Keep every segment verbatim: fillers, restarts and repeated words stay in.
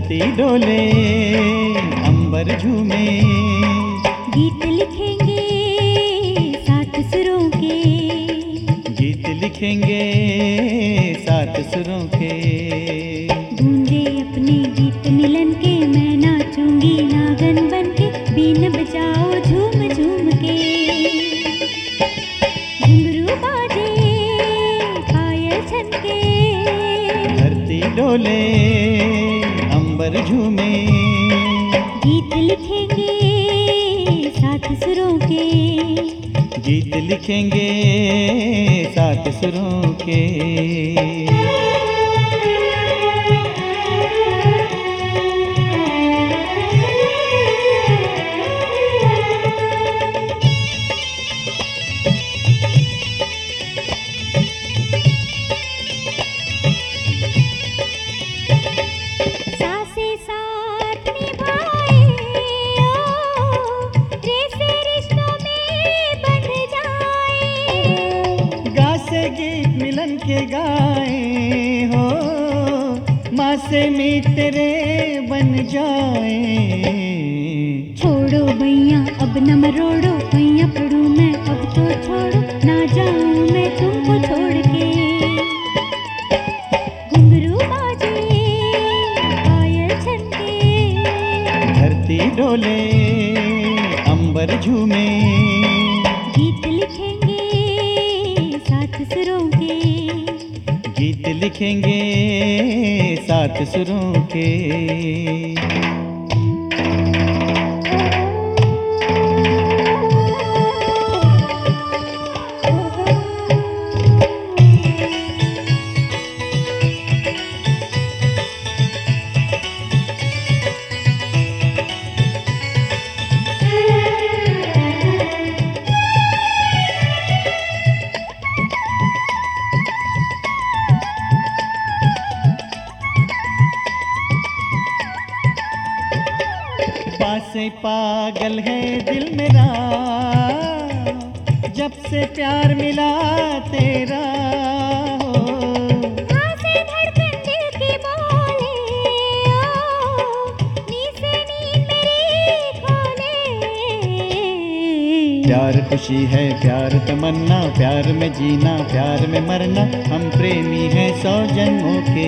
धरती डोले अंबर झूमे, गीत लिखेंगे सात सुरों के, गीत लिखेंगे सात सुरों के। गूंजे अपने गीत मिलन के, मैं नाचूंगी नागन बन के, बीन बजाओ झूम झूम के। घुंघरू बाजे पायल छनके, धरती डोले अंबर झूमे, गीत लिखेंगे सात सुरों के, गीत लिखेंगे सात सुरों के। सासे साथ निभाए ओ, जैसे रिश्तों में बंध जाए। गा से गीत मिलन के गाए हो, माँ से मीत तेरे बन जाए। छोड़ो भैया अब न मरोड़ो, भैया पढ़ूं मैं अब तो छोड़ो, ना जाऊं मैं तुमको छोड़ के। घुंघरू बाजे पायल छनके, धरती डोले अंबर झूमे, गीत लिखेंगे सात सुरों के, गीत लिखेंगे सात सुरों के। पासे पागल है दिल मेरा, जब से प्यार मिला तेरा हो। आसे धड़कन दिल की बोले ओ, नी से नींद मेरी खोले। प्यार खुशी है प्यार तमन्ना, प्यार में जीना प्यार में मरना, हम प्रेमी हैं सौ जन्मों के।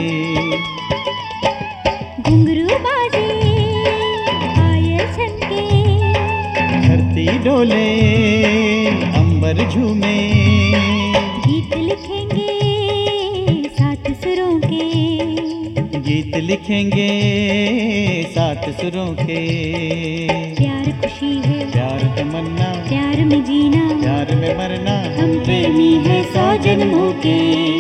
घुंघरू बाजे पायल छनके, धरती डोले अंबर झूमे, गीत लिखेंगे सात सुरों के, गीत लिखेंगे सात सुरों के। प्यार खुशी है प्यार तमन्ना, प्यार में जीना, प्यार में मरना, हम प्रेमी हैं सौ जन्मों के।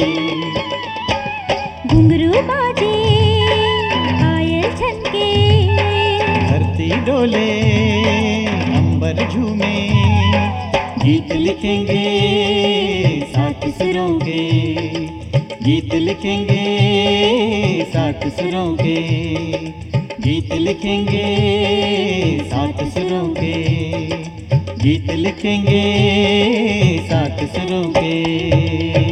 घुंघरू बाजे पायल छनके, धरती डोले अंबर झूमे, गीत लिखेंगे सात सुरों के, गीत लिखेंगे सात सुरों के, गीत लिखेंगे सात सुरों के, गीत लिखेंगे सात सुरों के।